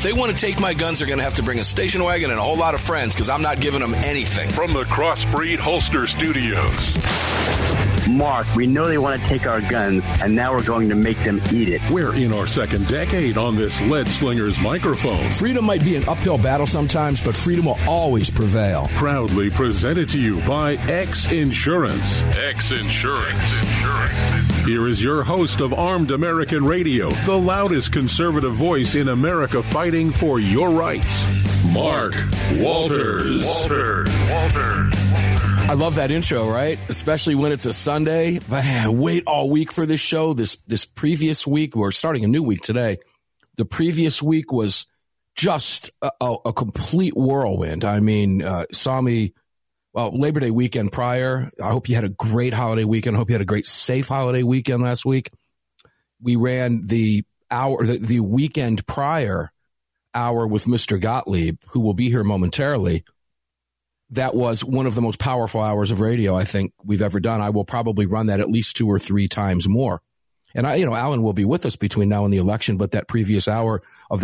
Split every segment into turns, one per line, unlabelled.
If they want to take my guns, they're going to have to bring a station wagon and a whole lot of friends because I'm not giving them anything.
From the Crossbreed Holster Studios.
Mark, we know they want to take our guns, and now we're going to make them eat it.
We're in our second decade on this lead slinger's microphone.
Freedom might be an uphill battle sometimes, but freedom will always prevail.
Proudly presented to you by X Insurance. X Insurance. Here is your host of Armed American Radio, the loudest conservative voice in America fighting for your rights, Mark Walters.
I love that intro, right? Especially when it's a Sunday. Man, wait all week for this show. This previous week, we're starting a new week today. The previous week was just a complete whirlwind. I mean, saw me, Labor Day weekend prior. I hope you had a great holiday weekend. I hope you had a great, safe holiday weekend last week. We ran the weekend prior hour with Mr. Gottlieb, who will be here momentarily. That was one of the most powerful hours of radio I think we've ever done. I will probably run that at least 2 or 3 times more. And Alan will be with us between now and the election, but that hour of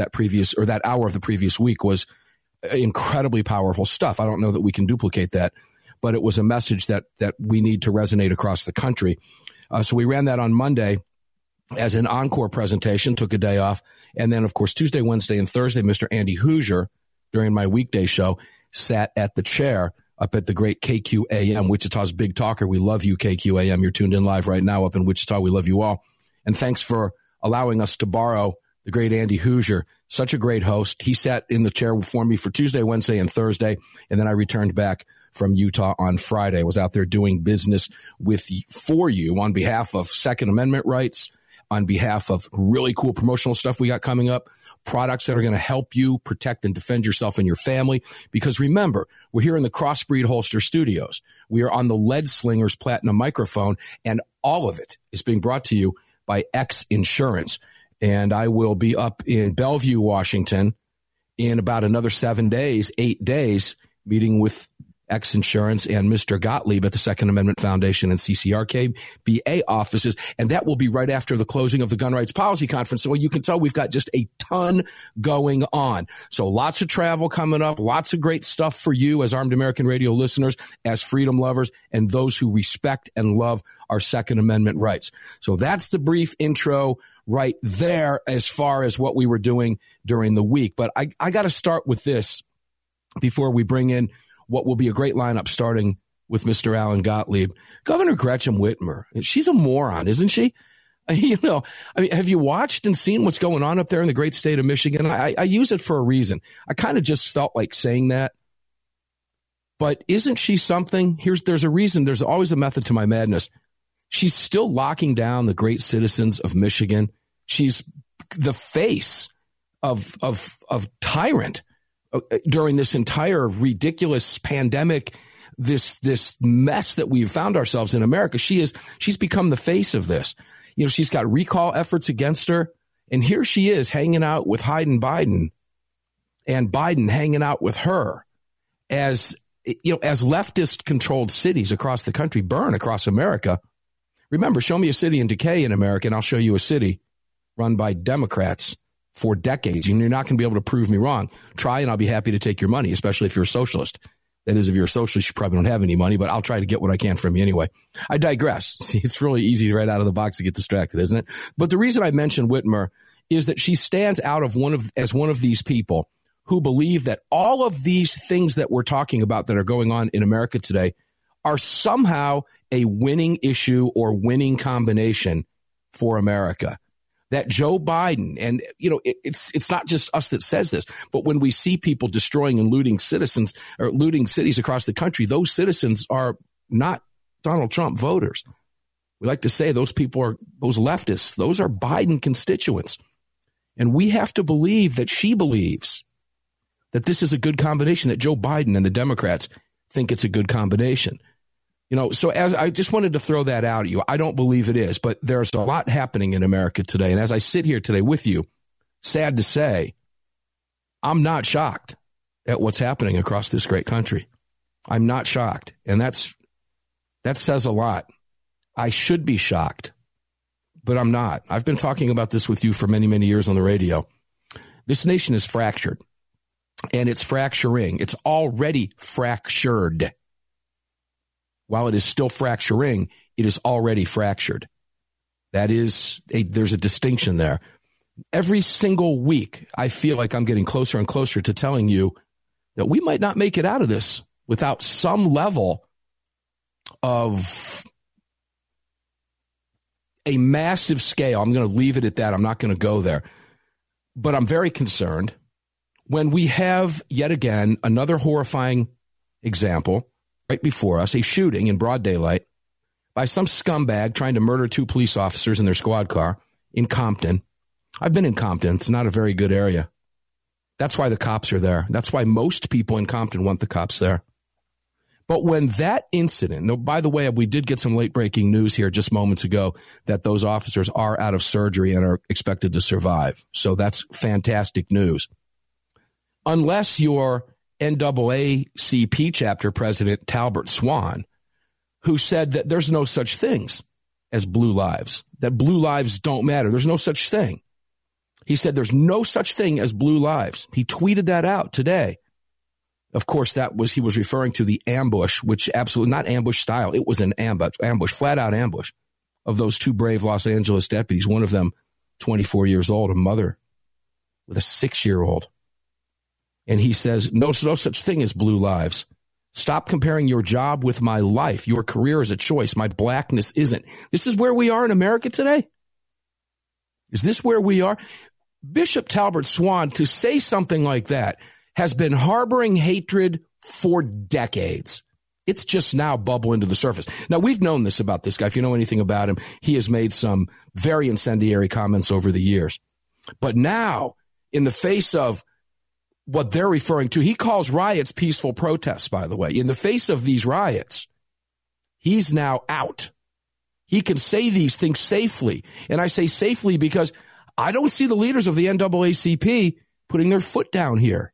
the previous week was incredibly powerful stuff. I don't know that we can duplicate that, but it was a message that we need to resonate across the country. So we ran that on Monday as an encore presentation, took a day off. And then, of course, Tuesday, Wednesday, and Thursday, Mr. Andy Hoosier, during my weekday show, sat at the chair up at the great KQAM, Wichita's big talker. We love you, KQAM. You're tuned in live right now up in Wichita. We love you all. And thanks for allowing us to borrow the great Andy Hoosier, such a great host. He sat in the chair for me for Tuesday, Wednesday, and Thursday, and then I returned back from Utah on Friday. I was out there doing business for you on behalf of Second Amendment rights, on behalf of really cool promotional stuff we got coming up, products that are going to help you protect and defend yourself and your family. Because remember, we're here in the Crossbreed Holster Studios. We are on the Lead Slingers Platinum microphone, and all of it is being brought to you by X Insurance. And I will be up in Bellevue, Washington in about another 8 days, meeting with X Insurance and Mr. Gottlieb at the Second Amendment Foundation and CCRK BA offices. And that will be right after the closing of the Gun Rights Policy Conference. So you can tell we've got just a ton going on. So lots of travel coming up, lots of great stuff for you as Armed American Radio listeners, as freedom lovers, and those who respect and love our Second Amendment rights. So that's the brief intro right there as far as what we were doing during the week. But I got to start with this before we bring in what will be a great lineup starting with Mr. Alan Gottlieb. Governor Gretchen Whitmer, she's a moron, isn't she? Have you watched and seen what's going on up there in the great state of Michigan? I use it for a reason. I kind of just felt like saying that. But isn't she something? There's a reason. There's always a method to my madness. She's still locking down the great citizens of Michigan. She's the face of tyrant during this entire ridiculous pandemic, this mess that we've found ourselves in America. She's become the face of this. She's got recall efforts against her, and here she is hanging out with Biden, and Biden hanging out with her as leftist controlled cities across the country burn across America. Remember, show me a city in decay in America, and I'll show you a city run by Democrats for decades. And you're not going to be able to prove me wrong. Try, and I'll be happy to take your money, especially if you're a socialist. That is, if you're a socialist, you probably don't have any money, but I'll try to get what I can from you anyway. I digress. See, it's really easy right out of the box to get distracted, isn't it? But the reason I mentioned Whitmer is that she stands out as one of these people who believe that all of these things that we're talking about that are going on in America today are somehow a winning issue or winning combination for America. That Joe Biden, and it's not just us that says this, but when we see people destroying and looting citizens or looting cities across the country, those citizens are not Donald Trump voters. We like to say those people are those leftists. Those are Biden constituents. And we have to believe that she believes that this is a good combination, that Joe Biden and the Democrats think it's a good combination. So as I just wanted to throw that out at you, I don't believe it is, but there's a lot happening in America today. And as I sit here today with you, sad to say, I'm not shocked at what's happening across this great country. I'm not shocked. And that says a lot. I should be shocked, but I'm not. I've been talking about this with you for many, many years on the radio. This nation is fractured, and it's fracturing. It's already fractured. While it is still fracturing, it is already fractured. There's a distinction there. Every single week, I feel like I'm getting closer and closer to telling you that we might not make it out of this without some level of a massive scale. I'm going to leave it at that. I'm not going to go there. But I'm very concerned when we have, yet again, another horrifying example right before us, a shooting in broad daylight by some scumbag trying to murder 2 police officers in their squad car in Compton. I've been in Compton. It's not a very good area. That's why the cops are there. That's why most people in Compton want the cops there. But when that incident, no, by the way, we did get some late breaking news here just moments ago that those officers are out of surgery and are expected to survive. So that's fantastic news. Unless you're NAACP chapter president Talbert Swan, who said that there's no such things as blue lives, that blue lives don't matter. There's no such thing. He said there's no such thing as blue lives. He tweeted that out today. Of course, he was referring to the ambush, which absolutely not ambush style. It was an ambush, flat out ambush of those 2 brave Los Angeles deputies. One of them, 24 years old, a mother with a 6-year-old. And he says, no such thing as blue lives. Stop comparing your job with my life. Your career is a choice. My blackness isn't. This is where we are in America today. Is this where we are? Bishop Talbert Swan, to say something like that, has been harboring hatred for decades. It's just now bubbling to the surface. Now, we've known this about this guy. If you know anything about him, he has made some very incendiary comments over the years. But now, in the face of what they're referring to, he calls riots peaceful protests, by the way. In the face of these riots, he's now out. He can say these things safely. And I say safely because I don't see the leaders of the NAACP putting their foot down here.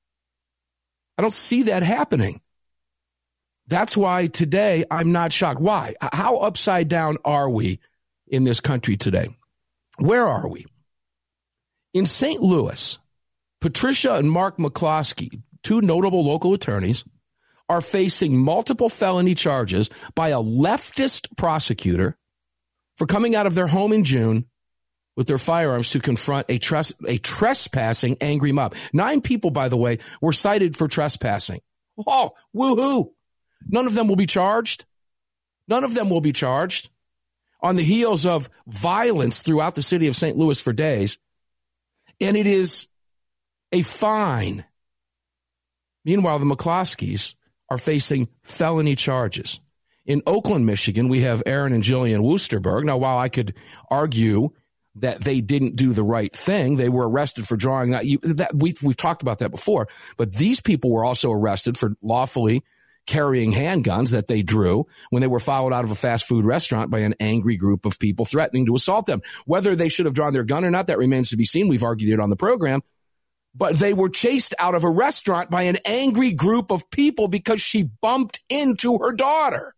I don't see that happening. That's why today I'm not shocked. Why? How upside down are we in this country today? Where are we? In St. Louis, Patricia and Mark McCloskey, 2 notable local attorneys, are facing multiple felony charges by a leftist prosecutor for coming out of their home in June with their firearms to confront a trespassing angry mob. 9 people, by the way, were cited for trespassing. Oh, woohoo. None of them will be charged. None of them will be charged. On the heels of violence throughout the city of St. Louis for days. And it is a fine. Meanwhile, the McCloskeys are facing felony charges. In Oakland, Michigan, we have Aaron and Jillian Woosterberg. Now, while I could argue that they didn't do the right thing, they were arrested for drawing that. We've talked about that before. But these people were also arrested for lawfully carrying handguns that they drew when they were followed out of a fast food restaurant by an angry group of people threatening to assault them. Whether they should have drawn their gun or not, that remains to be seen. We've argued it on the program. But they were chased out of a restaurant by an angry group of people because she bumped into her daughter.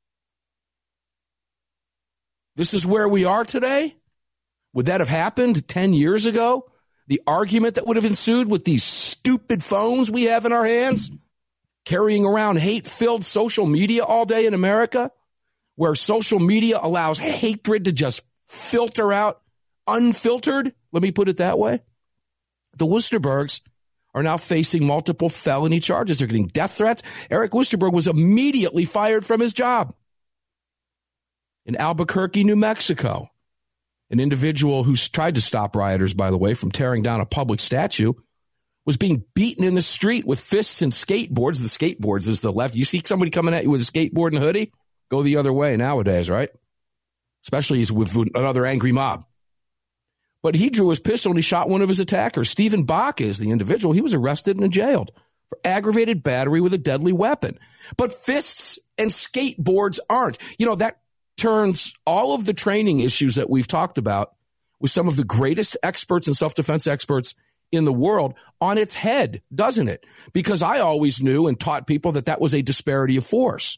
This is where we are today. Would that have happened 10 years ago? The argument that would have ensued with these stupid phones we have in our hands, carrying around hate-filled social media all day in America, where social media allows hatred to just filter out unfiltered, let me put it that way. The Woosterbergs are now facing multiple felony charges. They're getting death threats. Eric Woosterberg was immediately fired from his job. In Albuquerque, New Mexico, an individual who's tried to stop rioters, by the way, from tearing down a public statue, was being beaten in the street with fists and skateboards. The skateboards is the left. You see somebody coming at you with a skateboard and a hoodie, go the other way nowadays, right? Especially with another angry mob. But he drew his pistol and he shot one of his attackers. Stephen Bach is the individual. He was arrested and jailed for aggravated battery with a deadly weapon. But fists and skateboards aren't. You know, that turns all of the training issues that we've talked about with some of the greatest experts and self-defense experts in the world on its head, doesn't it? Because I always knew and taught people that that was a disparity of force.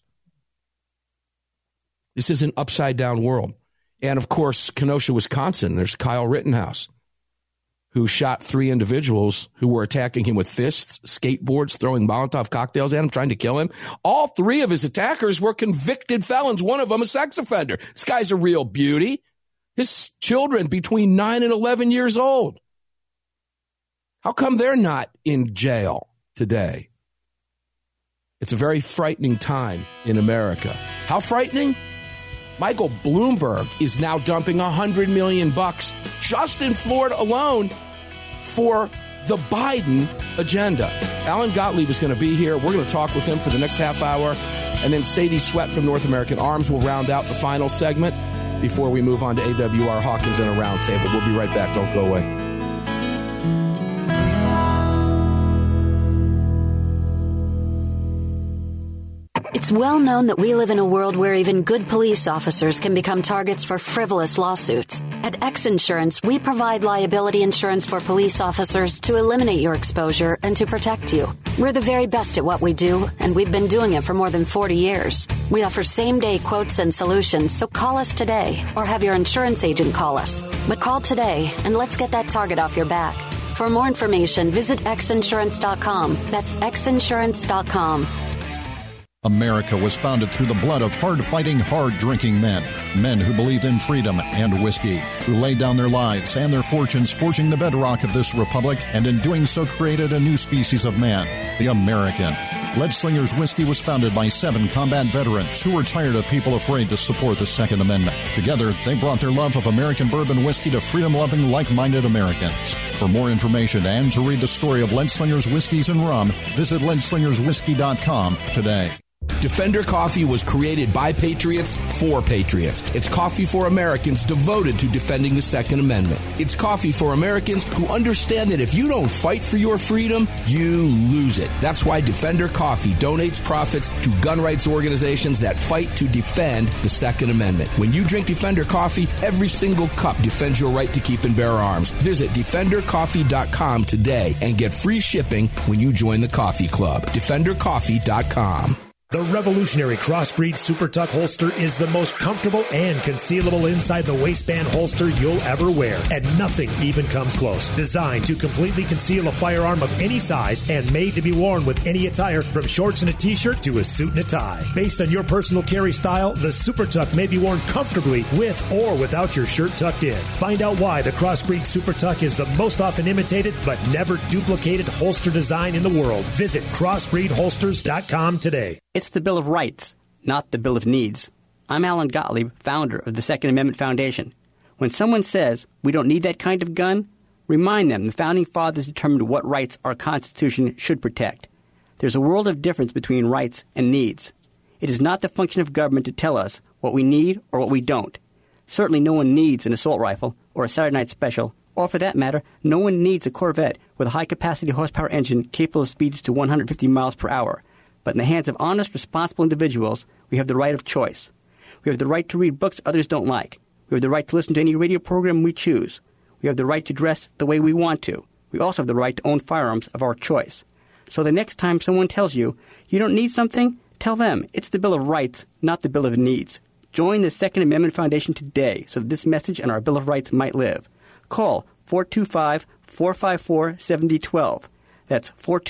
This is an upside-down world. And, of course, Kenosha, Wisconsin, there's Kyle Rittenhouse. who shot 3 individuals who were attacking him with fists, skateboards, throwing Molotov cocktails at him, trying to kill him. All 3 of his attackers were convicted felons. One of them a sex offender. This guy's a real beauty. His children between 9 and 11 years old. How come they're not in jail today? It's a very frightening time in America. How frightening? Michael Bloomberg is now dumping $100 million just in Florida alone for the Biden agenda. Alan Gottlieb is going to be here. We're going to talk with him for the next half hour. And then Sadie Sweat from North American Arms will round out the final segment before we move on to AWR Hawkins and a roundtable. We'll be right back. Don't go away.
It's well known that we live in a world where even good police officers can become targets for frivolous lawsuits. At X Insurance, we provide liability insurance for police officers to eliminate your exposure and to protect you. We're the very best at what we do, and we've been doing it for more than 40 years. We offer same-day quotes and solutions, so call us today or have your insurance agent call us. But call today, and let's get that target off your back. For more information, visit xinsurance.com. That's xinsurance.com.
America was founded through the blood of hard-fighting, hard-drinking men. Men who believed in freedom and whiskey, who laid down their lives and their fortunes forging the bedrock of this republic, and in doing so created a new species of man, the American. Leadslingers Whiskey was founded by 7 combat veterans who were tired of people afraid to support the Second Amendment. Together, they brought their love of American bourbon whiskey to freedom-loving, like-minded Americans. For more information and to read the story of Leadslingers Whiskeys and Rum, visit leadslingerswhiskey.com today.
Defender Coffee was created by patriots for patriots. It's coffee for Americans devoted to defending the Second Amendment. It's coffee for Americans who understand that if you don't fight for your freedom, you lose it. That's why Defender Coffee donates profits to gun rights organizations that fight to defend the Second Amendment. When you drink Defender Coffee, every single cup defends your right to keep and bear arms. Visit DefenderCoffee.com today and get free shipping when you join the coffee club. DefenderCoffee.com.
The revolutionary Crossbreed Super Tuck holster is the most comfortable and concealable inside the waistband holster you'll ever wear, and nothing even comes close. Designed to completely conceal a firearm of any size and made to be worn with any attire, from shorts and a t-shirt to a suit and a tie. Based on your personal carry style, the Super Tuck may be worn comfortably with or without your shirt tucked in. Find out why the Crossbreed Super Tuck is the most often imitated but never duplicated holster design in the world. Visit crossbreedholsters.com today.
It's the Bill of Rights, not the Bill of Needs. I'm Alan Gottlieb, founder of the Second Amendment Foundation. When someone says we don't need that kind of gun, remind them the Founding Fathers determined what rights our Constitution should protect. There's a world of difference between rights and needs. It is not the function of government to tell us what we need or what we don't. Certainly no one needs an assault rifle or a Saturday Night Special, or for that matter, no one needs a Corvette with a high-capacity horsepower engine capable of speeds to 150 miles per hour. But in the hands of honest, responsible individuals, we have the right of choice. We have the right to read books others don't like. We have the right to listen to any radio program we choose. We have the right to dress the way we want to. We also have the right to own firearms of our choice. So the next time someone tells you you don't need something, tell them it's the Bill of Rights, not the Bill of Needs. Join the Second Amendment Foundation today so that this message and our Bill of Rights might live. Call 425-454-7012. That's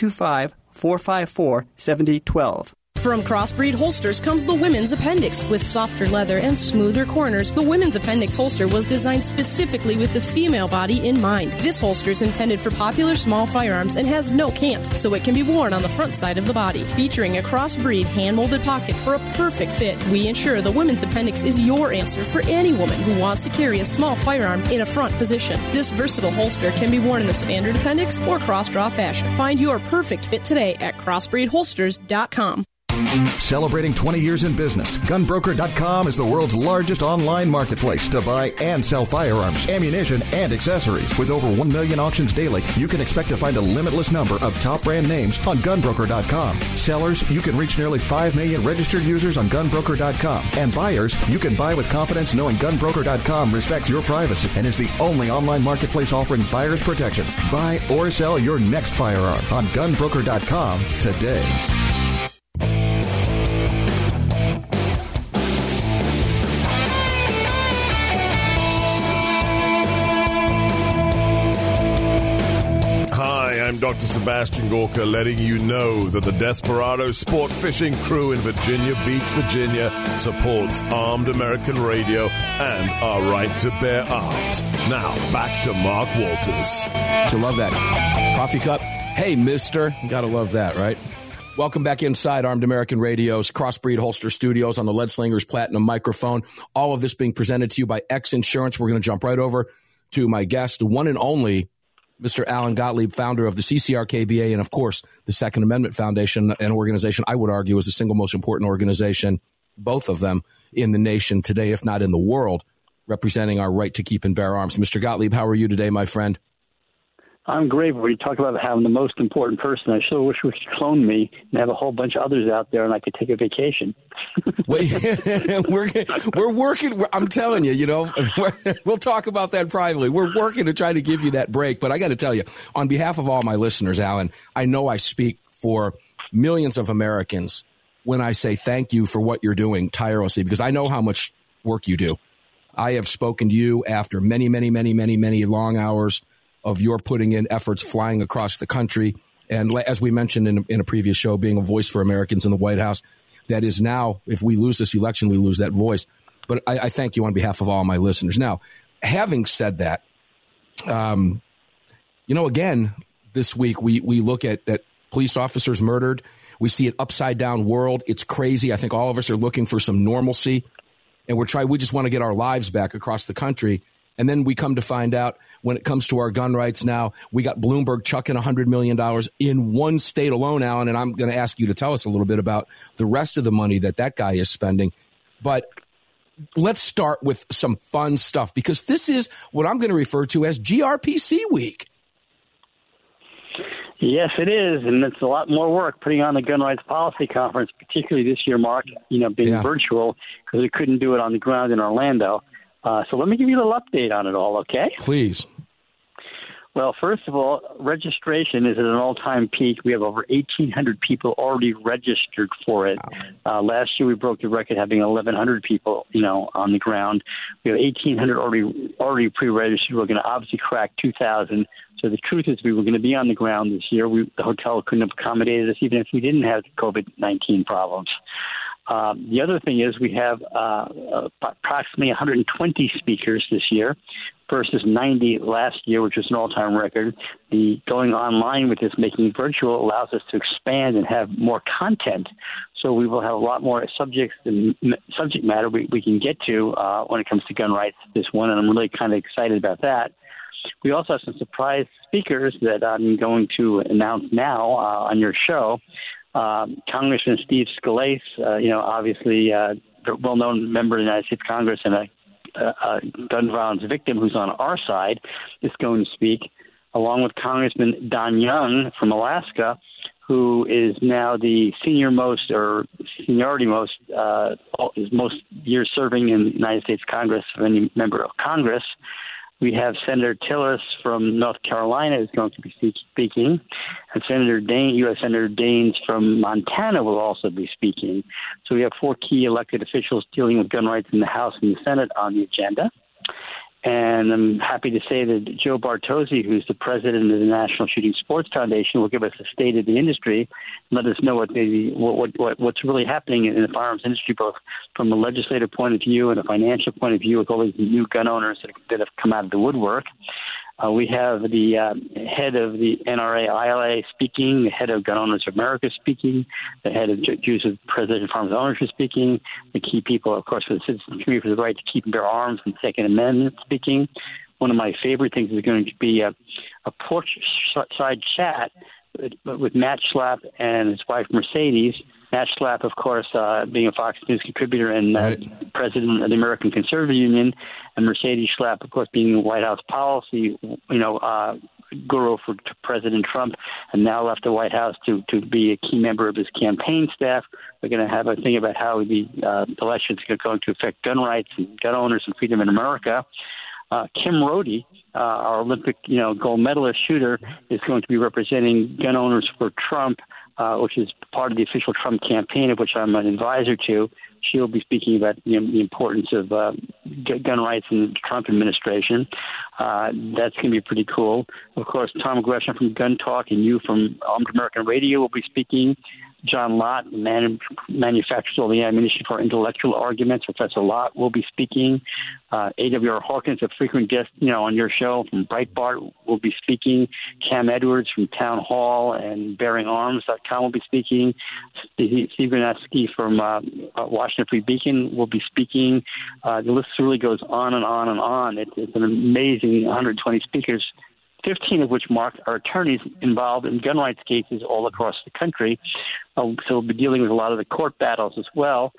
425-454-7012.
From Crossbreed Holsters comes the Women's Appendix. With softer leather and smoother corners, the Women's Appendix holster was designed specifically with the female body in mind. This holster is intended for popular small firearms and has no cant, so it can be worn on the front side of the body. Featuring a Crossbreed hand-molded pocket for a perfect fit, we ensure the Women's Appendix is your answer for any woman who wants to carry a small firearm in a front position. This versatile holster can be worn in the standard appendix or cross-draw fashion. Find your perfect fit today at crossbreedholsters.com.
Celebrating 20 years in business, GunBroker.com is the world's largest online marketplace to buy and sell firearms, ammunition, and accessories. With over 1 million auctions daily, you can expect to find a limitless number of top brand names on GunBroker.com. Sellers, you can reach nearly 5 million registered users on GunBroker.com. And buyers, you can buy with confidence knowing GunBroker.com respects your privacy and is the only online marketplace offering buyers protection. Buy or sell your next firearm on GunBroker.com today.
Dr. Sebastian Gorka, letting you know that the Desperado Sport Fishing Crew in Virginia Beach, Virginia, supports Armed American Radio and our right to bear arms. Now, back to Mark Walters.
I love that. Coffee cup. Hey, mister. You gotta love that, right? Welcome back inside Armed American Radio's Crossbreed Holster Studios on the Lead Slingers Platinum microphone. All of this being presented to you by X Insurance. We're going to jump right over to my guest, the one and only Mr. Alan Gottlieb, founder of the CCRKBA and, of course, the Second Amendment Foundation, an organization I would argue is the single most important organization, both of them, in the nation today, if not in the world, representing our right to keep and bear arms. Mr. Gottlieb, how are you today, my friend?
I'm great. We talk about having the most important person. I sure wish we could clone me and have a whole bunch of others out there and I could take a vacation.
We're working. I'm telling you, we'll talk about that privately. We're working to try to give you that break. But I got to tell you, on behalf of all my listeners, Alan, I know I speak for millions of Americans when I say thank you for what you're doing tirelessly, because I know how much work you do. I have spoken to you after many, many, many, many, many long hours of your putting in efforts flying across the country. And as we mentioned in a previous show, being a voice for Americans in the White House, that is now, if we lose this election, we lose that voice. But I thank you on behalf of all my listeners. Now, having said that, again, this week we look at police officers murdered. We see an upside down world. It's crazy. I think all of us are looking for some normalcy, and we just want to get our lives back across the country. And then we come to find out when it comes to our gun rights now, we got Bloomberg chucking $100 million in one state alone, Alan, and I'm going to ask you to tell us a little bit about the rest of the money that guy is spending. But let's start with some fun stuff, because this is what I'm going to refer to as GRPC week.
Yes, it is, and it's a lot more work putting on the Gun Rights Policy Conference, particularly this year, Mark, being virtual, because we couldn't do it on the ground in Orlando. So let me give you a little update on it all, okay?
Please.
Well, first of all, registration is at an all-time peak. We have over 1,800 people already registered for it. Wow. Last year we broke the record having 1,100 people, on the ground. We have 1,800 already pre-registered. We're going to obviously crack 2,000. So the truth is we were going to be on the ground this year. The hotel couldn't have accommodated us even if we didn't have COVID-19 problems. The other thing is we have approximately 120 speakers this year versus 90 last year, which was an all-time record. The going online with this, making it virtual, allows us to expand and have more content. So we will have a lot more subject matter we can get to when it comes to gun rights this one, and I'm really kind of excited about that. We also have some surprise speakers that I'm going to announce now on your show. Congressman Steve Scalise, obviously a well-known member of the United States Congress and a gun violence victim who's on our side, is going to speak, along with Congressman Don Young from Alaska, who is now the most years serving in the United States Congress of any member of Congress. We have Senator Tillis from North Carolina is going to be speaking, and U.S. Senator Daines from Montana will also be speaking. So we have 4 key elected officials dealing with gun rights in the House and the Senate on the agenda. And I'm happy to say that Joe Bartozzi, who's the president of the National Shooting Sports Foundation, will give us a state of the industry and let us know what's really happening in the firearms industry, both from a legislative point of view and a financial point of view, with all these new gun owners that have come out of the woodwork. We have the head of the NRA-ILA speaking, the head of Gun Owners of America speaking, the head of Jews of President Farmers Ownership speaking, the key people, of course, for the citizen community for the right to keep and bear arms and Second Amendment speaking. One of my favorite things is going to be a porch side chat with Matt Schlapp and his wife Mercedes. Matt Schlapp, of course, being a Fox News contributor and president of the American Conservative Union, and Mercedes Schlapp, of course, being a White House policy, guru for President Trump, and now left the White House to be a key member of his campaign staff. We're going to have a thing about how the elections are going to affect gun rights and gun owners and freedom in America. Kim Rody, our Olympic, gold medalist shooter, is going to be representing gun owners for Trump, which is part of the official Trump campaign, of which I'm an advisor to. She'll be speaking about the importance of gun rights in the Trump administration. That's going to be pretty cool. Of course, Tom Gresham from Gun Talk and you from Armed American Radio will be speaking. John Lott, manufactures all the ammunition for intellectual arguments. Professor Lott will be speaking. A.W.R. Hawkins, a frequent guest, on your show from Breitbart, will be speaking. Cam Edwards from Town Hall and BearingArms.com will be speaking. Steve Gronowski from Washington Free Beacon will be speaking. The list really goes on and on and on. It's an amazing 120 speakers, 15 of which, Mark, are attorneys involved in gun rights cases all across the country. So we'll be dealing with a lot of the court battles as well.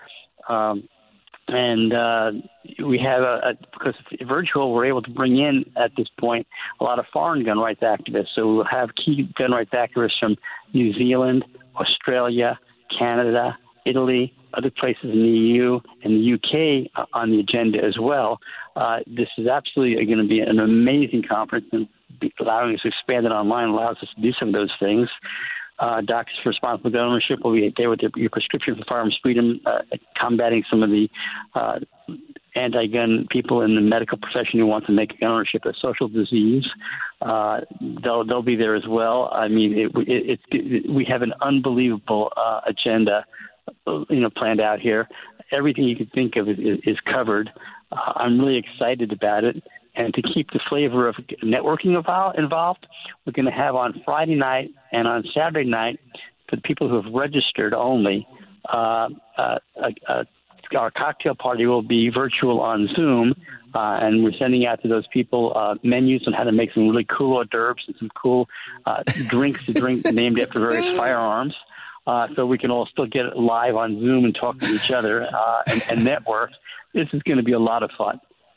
And we have, because it's virtual, we're able to bring in, at this point, a lot of foreign gun rights activists. So we'll have key gun rights activists from New Zealand, Australia, Canada, Italy, other places in the EU, and the UK on the agenda as well. This is absolutely going to be an amazing conference, and allowing us to expand it online allows us to do some of those things. Doctors for Responsible Gun Ownership will be there with your prescription for firearms freedom, combating some of the anti-gun people in the medical profession who want to make gun ownership a social disease. They'll be there as well. I mean, we have an unbelievable agenda, planned out here. Everything you could think of is covered. I'm really excited about it. And to keep the flavor of networking involved, we're going to have on Friday night and on Saturday night, for the people who have registered only, our cocktail party will be virtual on Zoom, and we're sending out to those people menus on how to make some really cool hors d'oeuvres and some cool drinks to drink named after various firearms. So we can all still get live on Zoom and talk to each other and network. This is going to be a lot of fun.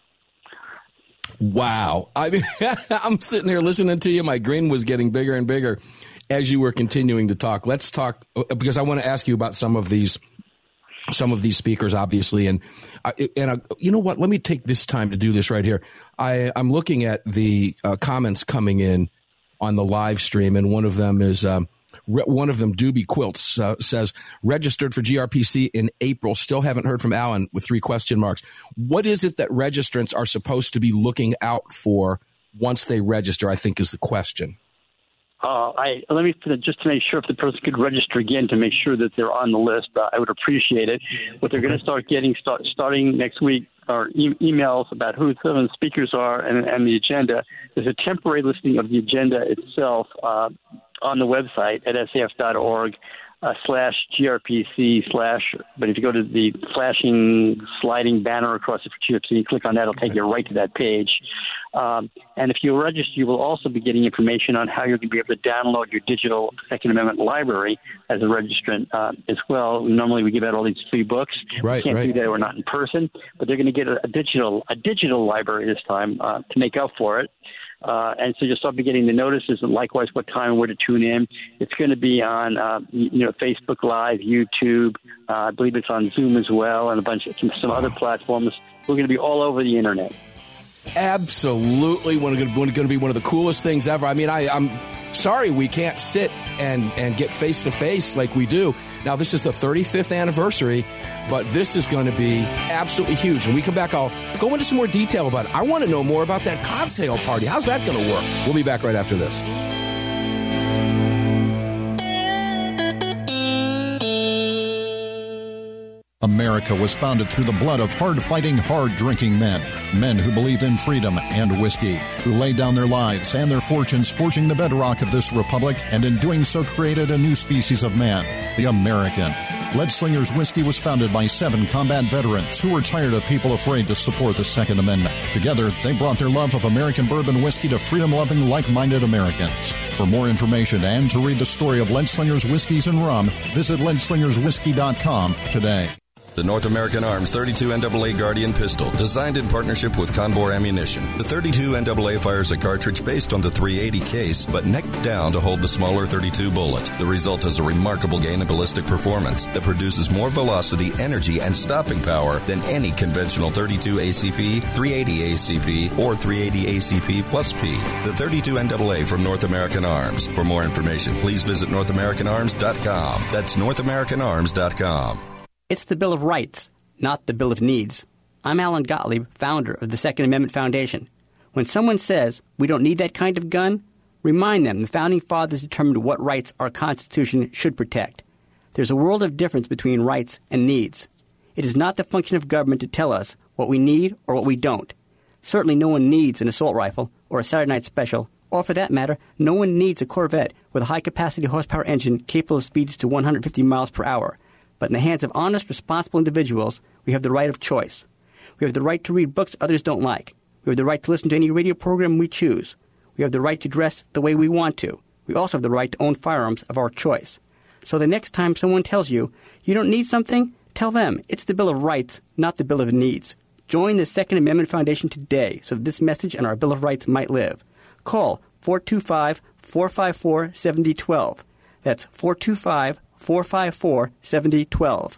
Wow. I mean, I'm sitting here listening to you. My grin was getting bigger and bigger as you were continuing to talk. Let's talk, because I want to ask you about some of these speakers, obviously. And you know what? Let me take this time to do this right here. I'm looking at the comments coming in on the live stream, and one of them is Doobie Quilts says, registered for GRPC in April. Still haven't heard from Alan, with 3 question marks. What is it that registrants are supposed to be looking out for once they register, I think is the question.
Let me, just to make sure if the person could register again to make sure that they're on the list, I would appreciate it. What they're going to start getting starting next week are emails about who some of the speakers are and the agenda. There's a temporary listing of the agenda itself on the website at saf.org /GRPC / but if you go to the flashing sliding banner across the GRPC, click on that, it'll take you right to that page. And if you register, you will also be getting information on how you're going to be able to download your digital Second Amendment library as a registrant as well. Normally we give out all these free books.
Right,
we can't do that. We're not in person, but they're going to get a digital library this time to make up for it. And so you'll start getting the notices, and likewise what time and where to tune in. It's going to be on Facebook Live, YouTube. I believe it's on Zoom as well, and some other platforms. We're going to be all over the internet.
Absolutely, going to be one of the coolest things ever. I mean, I'm sorry we can't sit and get face to face like we do. Now, this is the 35th anniversary, but this is going to be absolutely huge. When we come back, I'll go into some more detail about it. I want to know more about that cocktail party. How's that going to work? We'll be back right after this.
America was founded through the blood of hard-fighting, hard-drinking men. Men who believed in freedom and whiskey, who laid down their lives and their fortunes forging the bedrock of this republic, and in doing so created a new species of man, the American. Leadslinger's Whiskey was founded by 7 combat veterans who were tired of people afraid to support the Second Amendment. Together, they brought their love of American bourbon whiskey to freedom-loving, like-minded Americans. For more information and to read the story of Leadslinger's Whiskeys and Rum, visit leadslingerswhiskey.com today.
The North American Arms 32 NAA Guardian pistol, designed in partnership with Conbor Ammunition. The 32 NAA fires a cartridge based on the .380 case, but neck down to hold the smaller .32 bullet. The result is a remarkable gain in ballistic performance that produces more velocity, energy, and stopping power than any conventional .32 ACP, .380 ACP, or .380 ACP plus P. The 32 NAA from North American Arms. For more information, please visit NorthAmericanArms.com. That's NorthAmericanArms.com.
It's the Bill of Rights, not the Bill of Needs. I'm Alan Gottlieb, founder of the Second Amendment Foundation. When someone says, we don't need that kind of gun, remind them the Founding Fathers determined what rights our Constitution should protect. There's a world of difference between rights and needs. It is not the function of government to tell us what we need or what we don't. Certainly no one needs an assault rifle or a Saturday Night Special, or for that matter, no one needs a Corvette with a high-capacity horsepower engine capable of speeds to 150 miles per hour. But in the hands of honest, responsible individuals, we have the right of choice. We have the right to read books others don't like. We have the right to listen to any radio program we choose. We have the right to dress the way we want to. We also have the right to own firearms of our choice. So the next time someone tells you, you don't need something, tell them it's the Bill of Rights, not the Bill of Needs. Join the Second Amendment Foundation today so that this message and our Bill of Rights might live. Call 425-454-7012. That's 425-454-7012.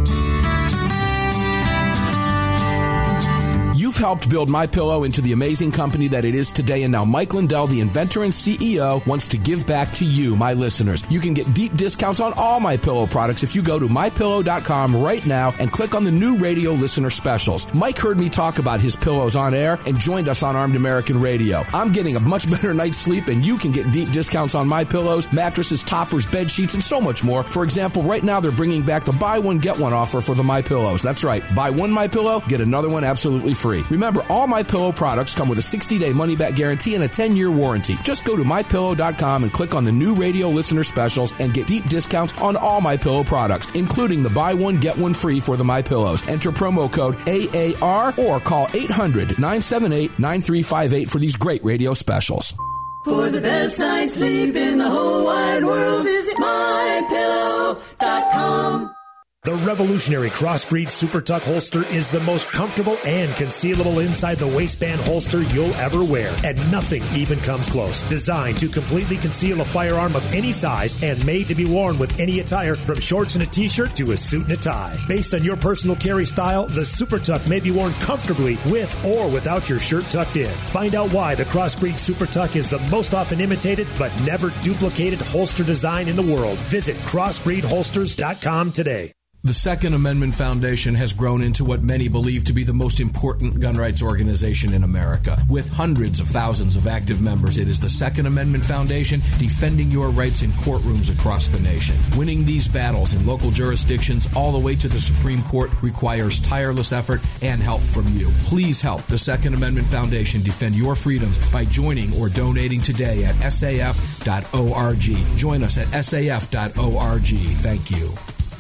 You've helped build MyPillow into the amazing company that it is today, and now Mike Lindell, the inventor and CEO, wants to give back to you, my listeners. You can get deep discounts on all MyPillow products if you go to MyPillow.com right now and click on the new radio listener specials. Mike heard me talk about his pillows on air and joined us on Armed American Radio. I'm getting a much better night's sleep, and you can get deep discounts on MyPillows, mattresses, toppers, bed sheets, and so much more. For example, right now they're bringing back the buy one, get one offer for the MyPillows. That's right. Buy one MyPillow, get another one absolutely free. Remember, all MyPillow products come with a 60-day money-back guarantee and a 10-year warranty. Just go to MyPillow.com and click on the new radio listener specials and get deep discounts on all MyPillow products, including the buy one, get one free for the MyPillows. Enter promo code AAR or call 800-978-9358 for these great radio specials.
For the best night's sleep in the whole wide world, visit MyPillow.com.
The revolutionary Crossbreed Super Tuck holster is the most comfortable and concealable inside the waistband holster you'll ever wear, and nothing even comes close. Designed to completely conceal a firearm of any size and made to be worn with any attire, from shorts and a t-shirt to a suit and a tie. Based on your personal carry style, the Super Tuck may be worn comfortably with or without your shirt tucked in. Find out why the Crossbreed Super Tuck is the most often imitated but never duplicated holster design in the world. Visit crossbreedholsters.com today.
The Second Amendment Foundation has grown into what many believe to be the most important gun rights organization in America. With hundreds of thousands of active members, it is the Second Amendment Foundation defending your rights in courtrooms across the nation. Winning these battles in local jurisdictions all the way to the Supreme Court requires tireless effort and help from you. Please help the Second Amendment Foundation defend your freedoms by joining or donating today at saf.org. Join us at saf.org. Thank you.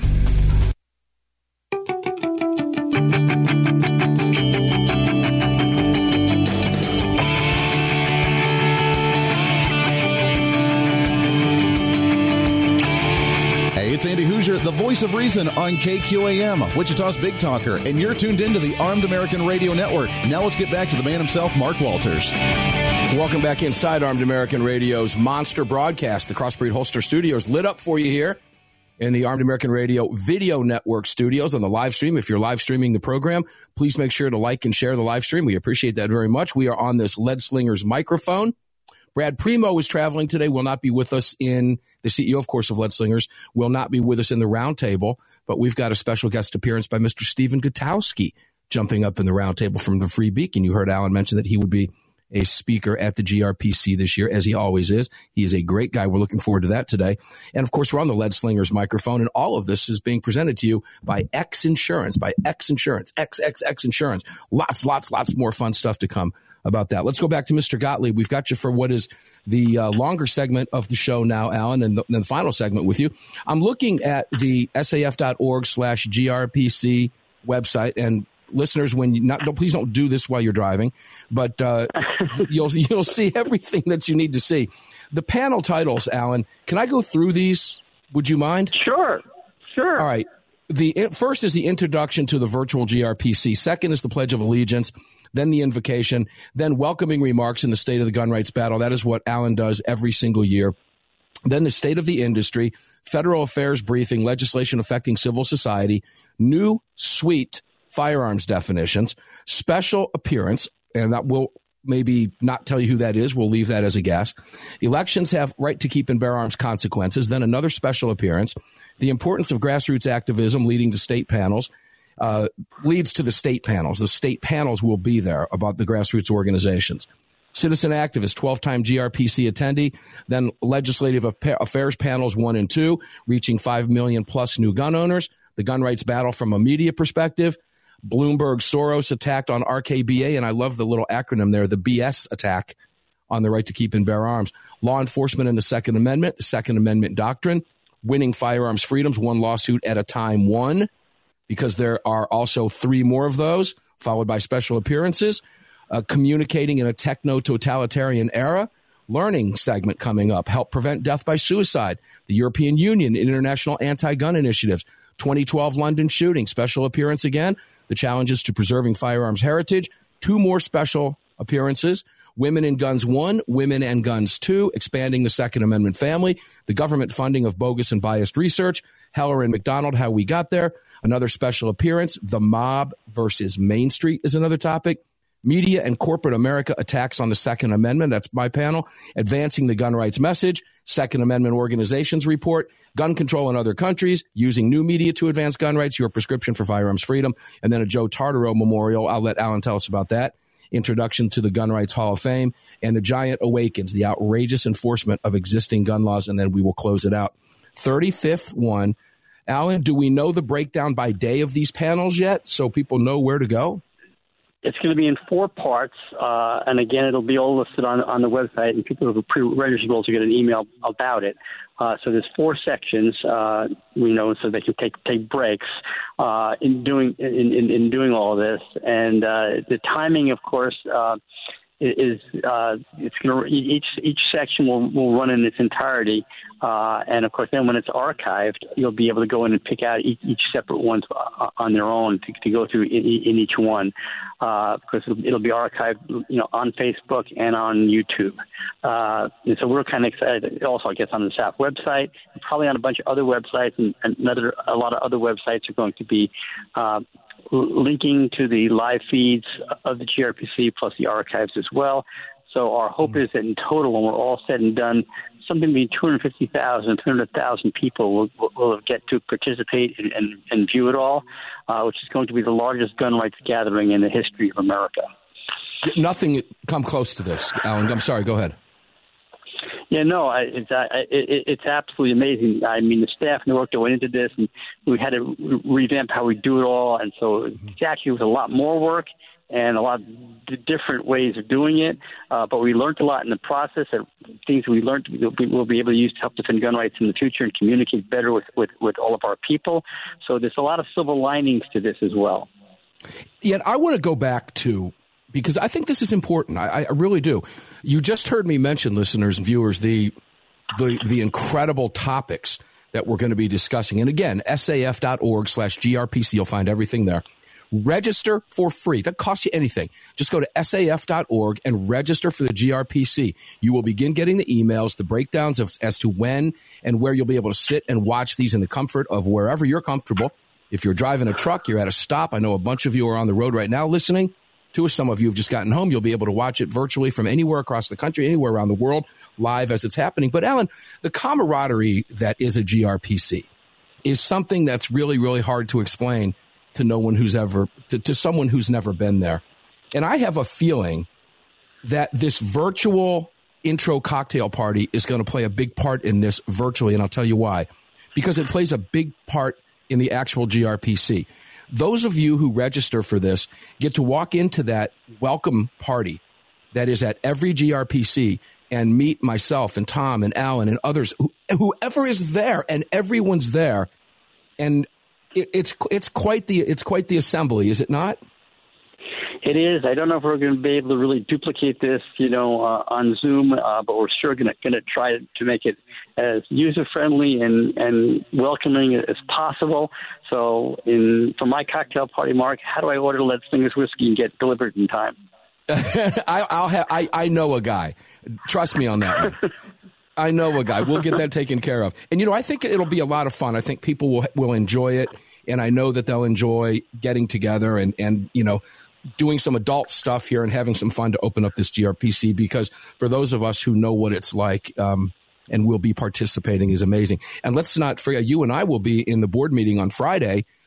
Hey, it's Andy Hoosier, the voice of reason on KQAM, Wichita's Big Talker, and you're tuned into the Armed American Radio Network. Now let's get back to the man himself, Mark Walters.
Welcome back inside Armed American Radio's monster broadcast. The Crossbreed Holster Studios lit up for you here in the Armed American Radio Video Network studios on the live stream. If you're live streaming the program, please make sure to like and share the live stream. We appreciate that very much. We are on this Lead Slingers microphone. Brad Primo is traveling today, will not be with us in the CEO, of course, of Lead Slingers, will not be with us in the roundtable, but we've got a special guest appearance by Mr. Stephen Gutowski jumping up in the roundtable from the Free Beacon. You heard Alan mention that he would be a speaker at the GRPC this year, as he always is. He is a great guy. We're looking forward to that today. And, of course, we're on the Lead Slingers microphone, and all of this is being presented to you by X Insurance, X Insurance. Lots more fun stuff to come about that. Let's go back to Mr. Gottlieb. We've got you for what is the longer segment of the show now, Alan, and the final segment with you. I'm looking at the saf.org/GRPC website, and listeners, please don't do this while you're driving, but you'll see everything that you need to see. The panel titles, Alan, can I go through these? Would you mind?
Sure.
All right. The first is the introduction to the virtual GRPC. Second is the Pledge of Allegiance. Then the invocation. Then welcoming remarks in the state of the gun rights battle. That is what Alan does every single year. Then the state of the industry, federal affairs briefing, legislation affecting civil society, new suite firearms definitions, special appearance, and that will maybe not tell you who that is. We'll leave that as a guess. Elections have right to keep and bear arms consequences. Then another special appearance, the importance of grassroots activism leading to state panels, leads to the state panels. The state panels will be there about the grassroots organizations. Citizen activist, 12-time GRPC attendee, then legislative affairs panels 1 and 2, reaching 5 million plus new gun owners. The gun rights battle from a media perspective. Bloomberg Soros attacked on RKBA, and I love the little acronym there, the BS attack on the right to keep and bear arms. Law enforcement and the Second Amendment, the Second Amendment doctrine, winning firearms freedoms, one lawsuit at a time, one, because there are also 3 more of those, followed by special appearances. Communicating in a techno-totalitarian era, learning segment coming up, help prevent death by suicide, the European Union, international anti-gun initiatives, 2012 London shooting, special appearance again, the challenges to preserving firearms heritage, 2 more special appearances, Women in Guns 1, Women and Guns 2, expanding the Second Amendment family, the government funding of bogus and biased research, Heller and McDonald, how we got there, another special appearance, the mob versus Main Street is another topic, media and corporate America attacks on the Second Amendment, that's my panel, advancing the gun rights message, Second Amendment organizations report, gun control in other countries, using new media to advance gun rights, your prescription for firearms freedom, and then a Joe Tartaro memorial. I'll let Alan tell us about that. Introduction to the Gun Rights Hall of Fame, and The Giant Awakens, the outrageous enforcement of existing gun laws, and then we will close it out. 35th one. Alan, do we know the breakdown by day of these panels yet so people know where to go?
It's going to be in 4 parts, and again, it'll be all listed on the website, and people who are pre-registered will also get an email about it. So there's 4 sections, so they can take breaks in doing all of this, and the timing, of course, is it's going to each section will run in its entirety, and of course then when it's archived you'll be able to go in and pick out each separate ones on their own to go through in each one, because it'll be archived on Facebook and on YouTube, and so we're kind of excited. It also gets on the SAF website and probably on a bunch of other websites, and a lot of other websites are going to be linking to the live feeds of the GRPC plus the archives as well. So our hope is that in total, when we're all said and done, something between 250,000 and 300,000 people will get to participate and view it all, which is going to be the largest gun rights gathering in the history of America.
Nothing come close to this, Alan. I'm sorry. Go ahead.
Yeah, no, it's absolutely amazing. I mean, the staff and the work that went into this, and we had to revamp how we do it all, and so it actually was a lot more work and a lot of different ways of doing it, but we learned a lot in the process, and things we learned we'll be able to use to help defend gun rights in the future and communicate better with all of our people. So there's a lot of silver linings to this as well.
Yeah, I want to go back to, because I think this is important. I really do. You just heard me mention, listeners and viewers, the incredible topics that we're going to be discussing. And again, saf.org/GRPC. You'll find everything there. Register for free. That costs you anything. Just go to saf.org and register for the GRPC. You will begin getting the emails, the breakdowns as to when and where you'll be able to sit and watch these in the comfort of wherever you're comfortable. If you're driving a truck, you're at a stop. I know a bunch of you are on the road right now listening to us. Some of you have just gotten home. You'll be able to watch it virtually from anywhere across the country, anywhere around the world, live as it's happening. But Alan, the camaraderie that is a GRPC is something that's really, really hard to explain to no one who's ever, to someone who's never been there. And I have a feeling that this virtual intro cocktail party is going to play a big part in this virtually, and I'll tell you why. Because it plays a big part in the actual GRPC. Those of you who register for this get to walk into that welcome party that is at every GRPC and meet myself and Tom and Alan and others, whoever is there, and everyone's there. And it's quite the assembly, is it not?
It is. I don't know if we're going to be able to really duplicate this, on Zoom, but we're sure going to try to make it as user-friendly and welcoming as possible. So for my cocktail party, Mark, how do I order Lead Slingers whiskey and get delivered in time?
I know a guy. Trust me on that one. I know a guy. We'll get that taken care of. And, I think it'll be a lot of fun. I think people will enjoy it, and I know that they'll enjoy getting together and doing some adult stuff here and having some fun to open up this GRPC, because for those of us who know what it's like and will be participating is amazing. And let's not forget, you and I will be in the board meeting on Friday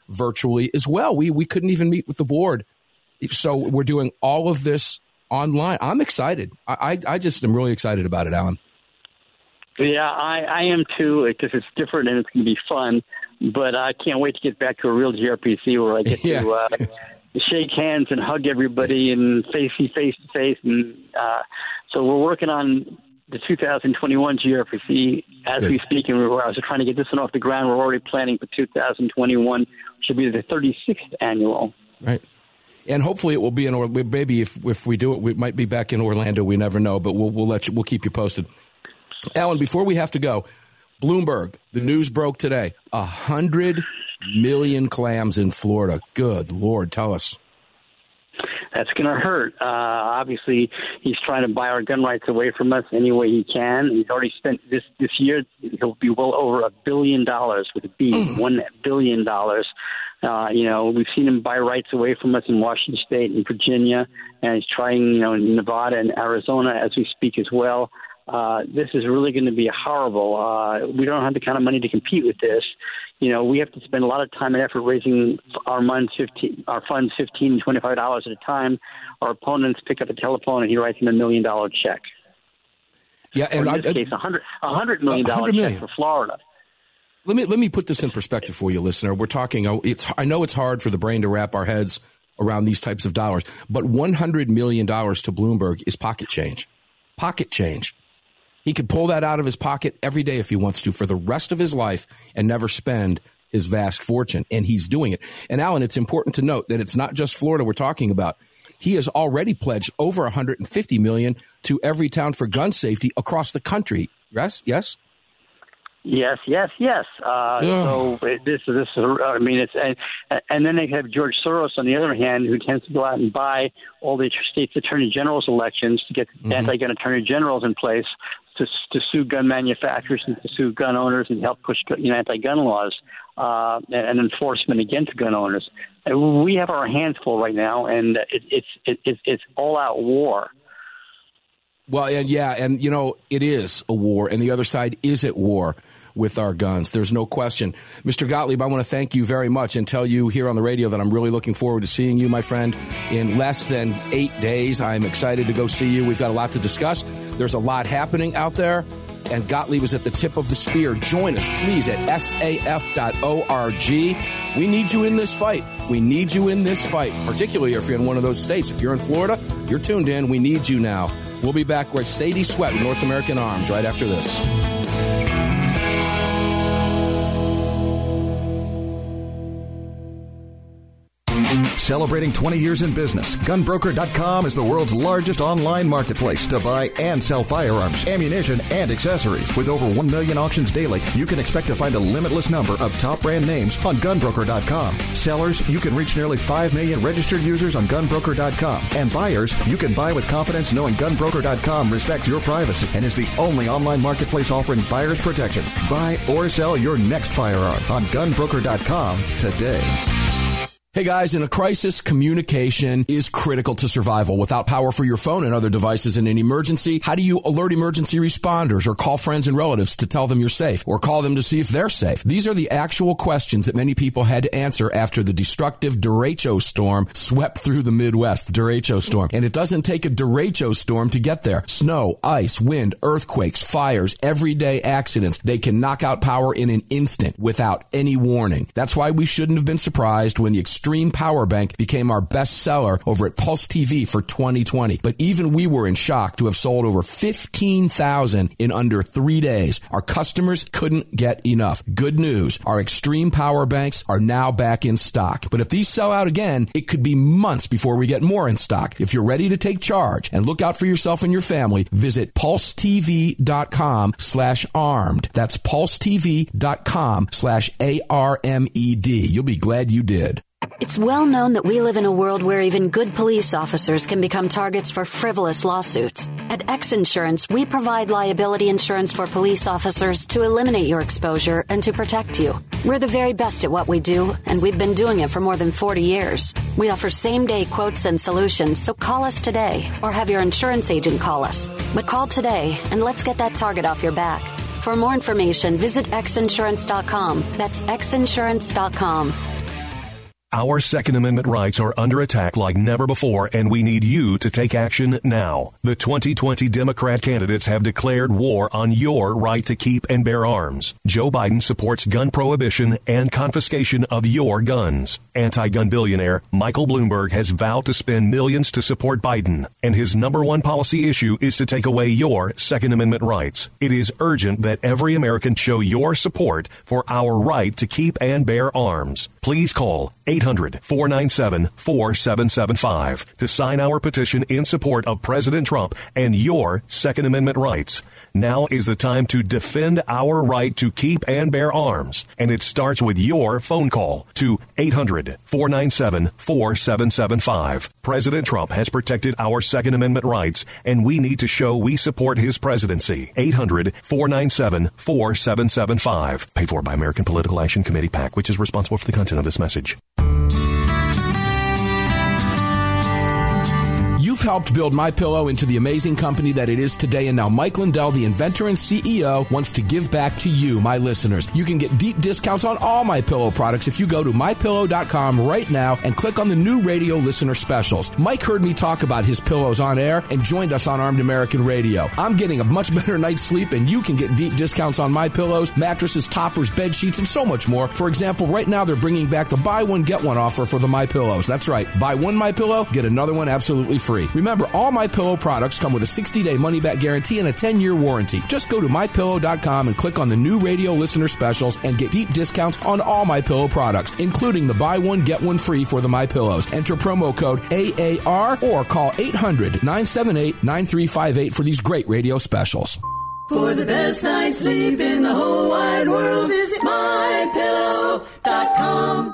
virtually as well. We couldn't even meet with the board. So we're doing all of this online. I'm excited. I just am really excited about it, Alan.
Yeah, I am too, because it's different and it's going to be fun. But I can't wait to get back to a real GRPC where I get to shake hands and hug everybody and face to face. And so we're working on the 2021 GRPC as we speak, and I was trying to get this one off the ground. We're already planning for 2021, which will be the 36th annual.
Right. And hopefully it will be in maybe if we do it, we might be back in Orlando. We never know, but we'll keep you posted. Alan, before we have to go, Bloomberg, the news broke today, 100 million clams in Florida. Good Lord, tell us.
That's going to hurt. Obviously, he's trying to buy our gun rights away from us any way he can. He's already spent this year, he'll be well over $1 billion with a B, $1 billion. We've seen him buy rights away from us in Washington State and Virginia, and he's trying, in Nevada and Arizona as we speak as well. This is really going to be horrible. We don't have the kind of money to compete with this. We have to spend a lot of time and effort raising our funds, $15 and $25 at a time. Our opponents pick up a telephone and he writes them $1 million check.
Yeah, and
in this case, $100 million check for Florida.
Let me put this in perspective for you, listener. We're talking. I know it's hard for the brain to wrap our heads around these types of dollars, but $100 million to Bloomberg is pocket change. Pocket change. He could pull that out of his pocket every day if he wants to for the rest of his life and never spend his vast fortune. And he's doing it. And Alan, it's important to note that it's not just Florida we're talking about. He has already pledged over $150 million to every town for gun safety across the country. Yes?
Yes. So this is. I mean, and then they have George Soros on the other hand, who tends to go out and buy all the states' attorney generals' elections to get anti-gun attorney generals in place to sue gun manufacturers and to sue gun owners and help push anti-gun laws and enforcement against gun owners. And we have our hands full right now, and it's all-out war.
Well, and it is a war, and the other side is at war with our guns. There's no question. Mr. Gottlieb, I want to thank you very much and tell you here on the radio that I'm really looking forward to seeing you, my friend, in less than 8 days. I'm excited to go see you. We've got a lot to discuss. There's a lot happening out there, and Gottlieb is at the tip of the spear. Join us, please, at saf.org. We need you in this fight. We need you in this fight, particularly if you're in one of those states. If you're in Florida, you're tuned in. We need you now. We'll be back with Sadie Sweat with North American Arms right after this.
Celebrating 20 years in business, GunBroker.com is the world's largest online marketplace to buy and sell firearms, ammunition, and accessories. With over 1 million auctions daily, you can expect to find a limitless number of top brand names on GunBroker.com. Sellers, you can reach nearly 5 million registered users on GunBroker.com. And buyers, you can buy with confidence knowing GunBroker.com respects your privacy and is the only online marketplace offering buyers protection. Buy or sell your next firearm on GunBroker.com today.
Hey guys, in a crisis, communication is critical to survival. Without power for your phone and other devices in an emergency, how do you alert emergency responders or call friends and relatives to tell them you're safe or call them to see if they're safe? These are the actual questions that many people had to answer after the destructive derecho storm swept through the Midwest, the derecho storm. And it doesn't take a derecho storm to get there. Snow, ice, wind, earthquakes, fires, everyday accidents. They can knock out power in an instant without any warning. That's why we shouldn't have been surprised when the Extreme Power Bank became our best seller over at Pulse TV for 2020. But even we were in shock to have sold over 15,000 in under 3 days. Our customers couldn't get enough. Good news, our Extreme Power Banks are now back in stock. But if these sell out again, it could be months before we get more in stock. If you're ready to take charge and look out for yourself and your family, visit pulsetv.com/armed. That's pulsetv.com/ARMED. You'll be glad you did.
It's well known that we live in a world where even good police officers can become targets for frivolous lawsuits. At X Insurance, we provide liability insurance for police officers to eliminate your exposure and to protect you. We're the very best at what we do, and we've been doing it for more than 40 years. We offer same-day quotes and solutions, so call us today or have your insurance agent call us. But call today, and let's get that target off your back. For more information, visit xinsurance.com. That's xinsurance.com.
Our Second Amendment rights are under attack like never before, and we need you to take action now. The 2020 Democrat candidates have declared war on your right to keep and bear arms. Joe Biden supports gun prohibition and confiscation of your guns. Anti-gun billionaire Michael Bloomberg has vowed to spend millions to support Biden, and his number one policy issue is to take away your Second Amendment rights. It is urgent that every American show your support for our right to keep and bear arms. Please call 800-497-4775 to sign our petition in support of President Trump and your Second Amendment rights. Now is the time to defend our right to keep and bear arms, and it starts with your phone call to 800-497-4775. President Trump has protected our Second Amendment rights, and we need to show we support his presidency. 800-497-4775. Paid for by American Political Action Committee, PAC, which is responsible for the content of this message.
You've helped build MyPillow into the amazing company that it is today, and now Mike Lindell, the inventor and CEO, wants to give back to you, my listeners. You can get deep discounts on all MyPillow products if you go to MyPillow.com right now and click on the new radio listener specials. Mike heard me talk about his pillows on air and joined us on Armed American Radio. I'm getting a much better night's sleep, and you can get deep discounts on MyPillows, mattresses, toppers, bed sheets, and so much more. For example, right now they're bringing back the buy one, get one offer for the MyPillows. That's right. Buy one MyPillow, get another one absolutely free. Remember, all MyPillow products come with a 60-day money-back guarantee and a 10-year warranty. Just go to MyPillow.com and click on the new radio listener specials and get deep discounts on all MyPillow products, including the buy one, get one free for the MyPillows. Enter promo code AAR or call 800-978-9358 for these great radio specials.
For the best night's sleep in the whole wide world, visit MyPillow.com.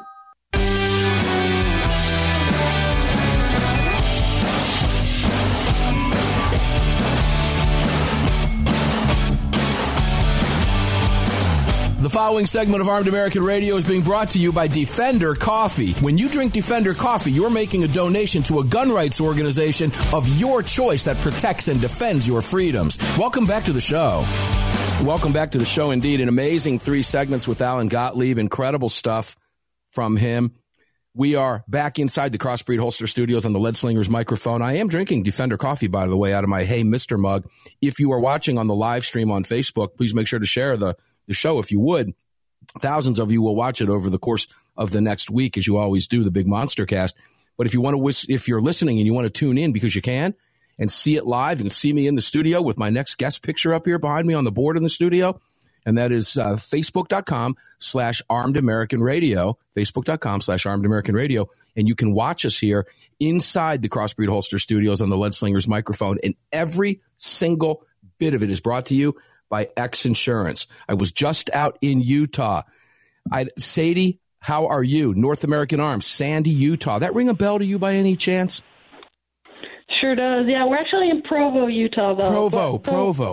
The following segment of Armed American Radio is being brought to you by Defender Coffee. When you drink Defender Coffee, you're making a donation to a gun rights organization of your choice that protects and defends your freedoms. Welcome back to the show. Welcome back to the show, indeed. An amazing 3 segments with Alan Gottlieb. Incredible stuff from him. We are back inside the Crossbreed Holster Studios on the Lead Slingers microphone. I am drinking Defender Coffee, by the way, out of my Hey Mr. mug. If you are watching on the live stream on Facebook, please make sure to share the show if you would. Thousands of you will watch it over the course of the next week, as you always do, the Big Monster Cast. But if you want to, if you're listening and you want to tune in because you can and see it live, you can see me in the studio with my next guest picture up here behind me on the board in the studio. And that is Facebook.com/Armed American Radio, Facebook.com/Armed American Radio. And you can watch us here inside the Crossbreed Holster Studios on the Lead Slingers microphone. And every single bit of it is brought to you by X Insurance. I was just out in Utah. Sadie, how are you? North American Arms, Sandy, Utah. That ring a bell to you by any chance?
Sure does. Yeah, we're actually in Provo, Utah, though.
Provo.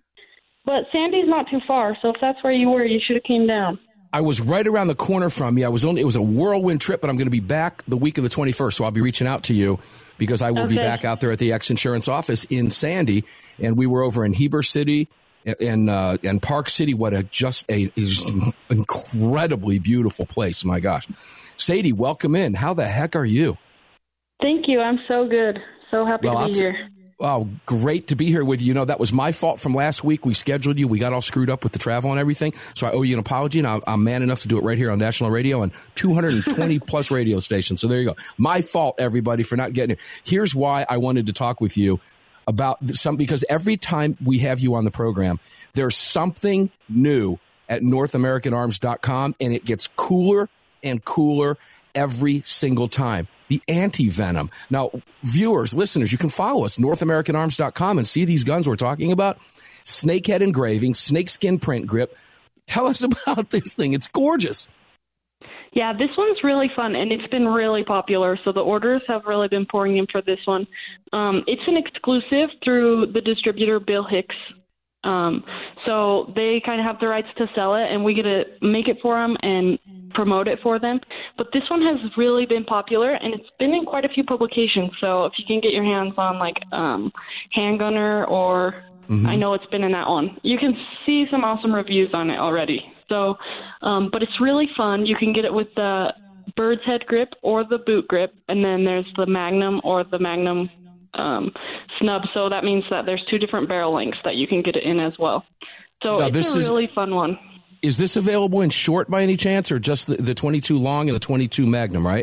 But Sandy's not too far, so if that's where you were, you should have came down.
I was right around the corner from you. It was a whirlwind trip, but I'm going to be back the week of the 21st, so I'll be reaching out to you because I will be back out there at the X Insurance office in Sandy. And we were over in Heber City and Park City. What is incredibly beautiful place. My gosh. Sadie, welcome in. How the heck are you?
Thank you. I'm so good. So happy to be here.
Oh, great to be here with you. You know, that was my fault from last week. We scheduled you. We got all screwed up with the travel and everything. So I owe you an apology, and I'm man enough to do it right here on national radio and 220 plus radio stations. So there you go. My fault, everybody, for not getting it. Here's why I wanted to talk with you about because every time we have you on the program, there's something new at NorthAmericanArms.com, and it gets cooler and cooler every single time. The anti-venom. Now, viewers, listeners, you can follow us, NorthAmericanArms.com, and see these guns we're talking about. Snakehead engraving, snakeskin print grip. Tell us about this thing. It's gorgeous.
Yeah, this one's really fun, and it's been really popular, so the orders have really been pouring in for this one. It's an exclusive through the distributor Bill Hicks. So they kind of have the rights to sell it, and we get to make it for them and promote it for them. But this one has really been popular, and it's been in quite a few publications. So if you can get your hands on like Handgunner or I know it's been in that one, you can see some awesome reviews on it already. So, but it's really fun. You can get it with the bird's head grip or the boot grip, and then there's the Magnum or the Magnum snub. So that means that there's 2 different barrel lengths that you can get it in as well. So
now,
it's a really fun one.
Is this available in short by any chance, or just the 22 long and the 22 Magnum, right?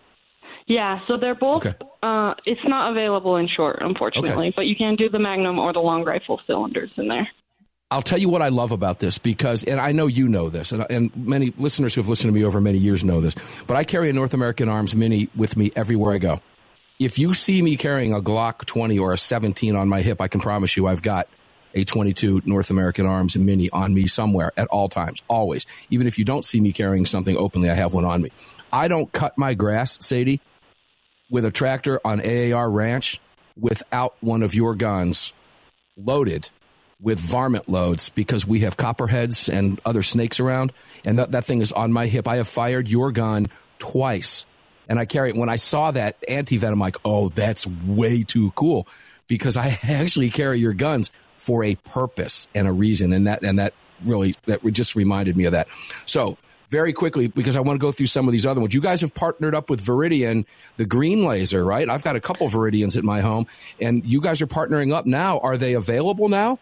Yeah, so they're both, it's not available in short, unfortunately, but you can do the Magnum or the long rifle cylinders in there.
I'll tell you what I love about this because, and I know you know this, and many listeners who have listened to me over many years know this, but I carry a North American Arms Mini with me everywhere I go. If you see me carrying a Glock 20 or a 17 on my hip, I can promise you I've got a 22 North American Arms Mini on me somewhere at all times, always. Even if you don't see me carrying something openly, I have one on me. I don't cut my grass, Sadie, with a tractor on AAR Ranch without one of your guns loaded with varmint loads because we have copperheads and other snakes around, and that thing is on my hip. I have fired your gun twice, and I carry it. When I saw that anti-venom, I'm like, oh, that's way too cool because I actually carry your guns for a purpose and a reason, and that just reminded me of that. So very quickly, because I want to go through some of these other ones. You guys have partnered up with Veridian, the green laser, right? I've got a couple Veridians at my home, and you guys are partnering up now. Are they available now?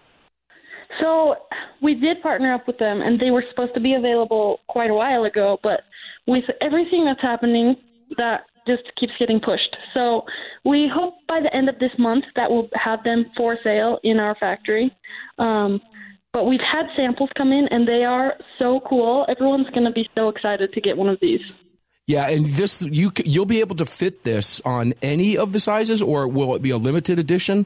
So we did partner up with them, and they were supposed to be available quite a while ago, but with everything that's happening, that just keeps getting pushed. So we hope by the end of this month that we'll have them for sale in our factory. But we've had samples come in, and they are so cool. Everyone's going to be so excited to get one of these.
Yeah, and this you'll be able to fit this on any of the sizes, or will it be a limited edition?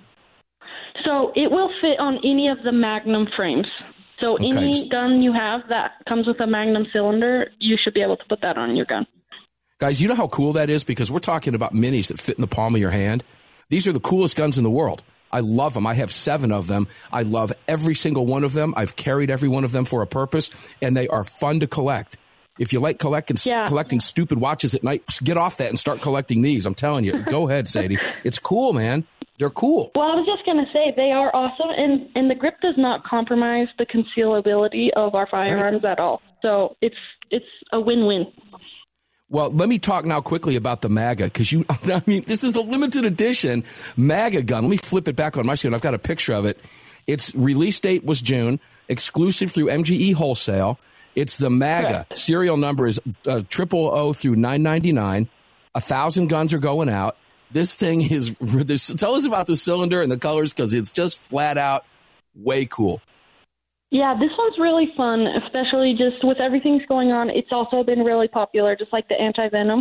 So it will fit on any of the Magnum frames. So any gun you have that comes with a Magnum cylinder, you should be able to put that on your gun.
Guys, you know how cool that is? Because we're talking about minis that fit in the palm of your hand. These are the coolest guns in the world. I love them. I have 7 of them. I love every single one of them. I've carried every one of them for a purpose, and they are fun to collect. If you like collecting stupid watches at night, get off that and start collecting these. I'm telling you. Go ahead, Sadie. It's cool, man. They're cool.
Well, I was just going to say they are awesome, and the grip does not compromise the concealability of our firearms at all. So it's a win-win.
Well, let me talk now quickly about the MAGA, because this is a limited edition MAGA gun. Let me flip it back on my screen. I've got a picture of it. Its release date was June, exclusive through MGE Wholesale. It's the MAGA. Correct. Serial number is 000 through 999. 1,000 guns are going out. This thing is, tell us about the cylinder and the colors, because it's just flat out way cool.
Yeah, this one's really fun, especially just with everything's going on. It's also been really popular, just like the anti-venom.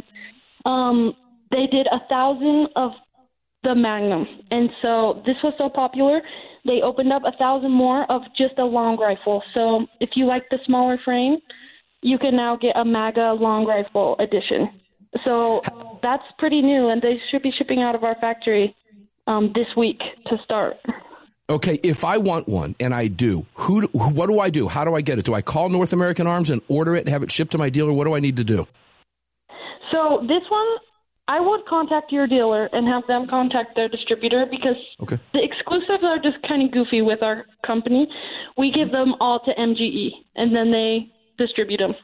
They did 1,000 of the Magnum, and so this was so popular, they opened up 1,000 more of just a long rifle. So if you like the smaller frame, you can now get a MAGA long rifle edition. So that's pretty new, and they should be shipping out of our factory this week to start.
Okay, if I want one, and I do, what do I do? How do I get it? Do I call North American Arms and order it and have it shipped to my dealer? What do I need to do?
So this one, I would contact your dealer and have them contact their distributor, because the exclusives are just kind of goofy with our company. We give them all to MGE, and then they distribute them.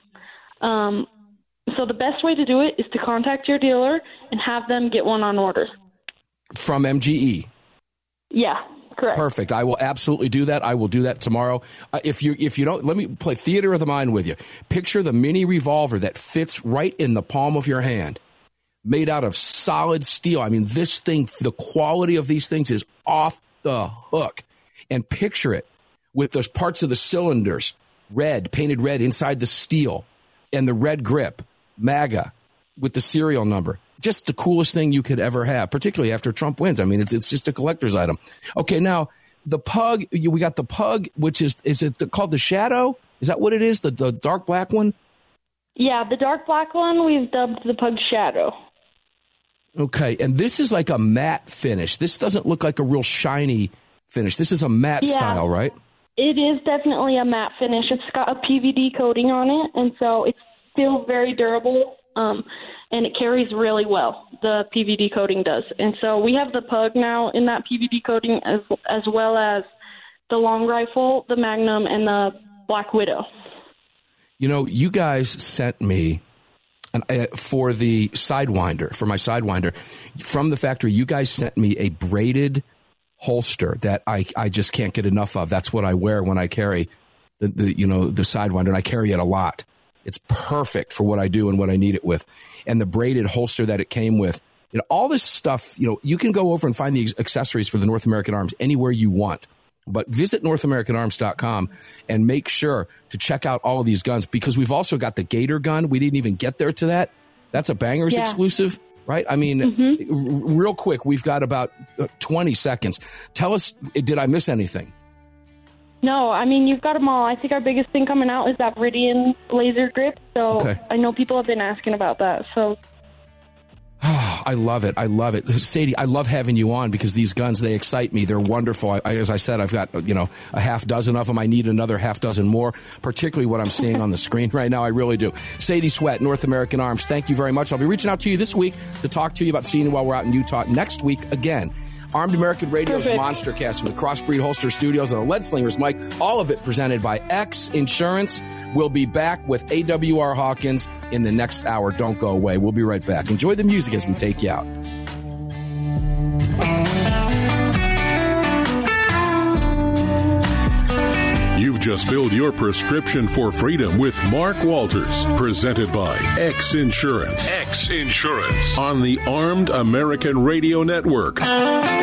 So the best way to do it is to contact your dealer and have them get one on order. From MGE? Yeah. Correct. Perfect. I will absolutely do that. I will do that tomorrow. If you don't, let me play theater of the mind with you. Picture the mini revolver that fits right in the palm of your hand, made out of solid steel. I mean, this thing, the quality of these things is off the hook. And picture it with those parts of the cylinders, painted red inside the steel, and the red grip, MAGA, with the serial number. Just the coolest thing you could ever have, particularly after Trump wins. I mean, it's just a collector's item. Okay, now the Pug, we got the Pug, which is it called the Shadow? Is that what it is? The dark black one? Yeah, the dark black one we've dubbed the Pug Shadow. Okay, and this is like a matte finish. This doesn't look like a real shiny finish. This is a matte style, right? It is definitely a matte finish. It's got a PVD coating on it, and so it's still very durable. And it carries really well, the PVD coating does. And so we have the Pug now in that PVD coating, as well as the long rifle, the Magnum, and the Black Widow. You know, you guys sent me
for the Sidewinder, for my Sidewinder, from the factory, you guys sent me a braided holster that I just can't get enough of. That's what I wear when I carry the Sidewinder, and I carry it a lot. It's perfect for what I do and what I need it with. And the braided holster that it came with, all this stuff, you can go over and find the accessories for the North American Arms anywhere you want. But visit NorthAmericanArms.com and make sure to check out all of these guns, because we've also got the Gator gun. We didn't even get there to that. That's a Bangers exclusive, right? I mean, real quick, we've got about 20 seconds. Tell us, did I miss anything?
No, I mean, you've got them all. I think our biggest thing coming out is that Viridian laser grip. So I know people have been asking about that. So
I love it. I love it. Sadie, I love having you on because these guns, they excite me. They're wonderful. As I said, I've got, a half dozen of them. I need another half dozen more, particularly what I'm seeing on the screen right now. I really do. Sadie Sweat, North American Arms, thank you very much. I'll be reaching out to you this week to talk to you about seeing you while we're out in Utah. Next week, again, Armed American Radio's Monster Cast from the Crossbreed Holster Studios and the Lead Slingers mic. All of it presented by X Insurance. We'll be back with AWR Hawkins in the next hour. Don't go away. We'll be right back. Enjoy the music as we take you out.
You've just filled your prescription for freedom with Mark Walters, presented by X Insurance. X Insurance on the Armed American Radio Network.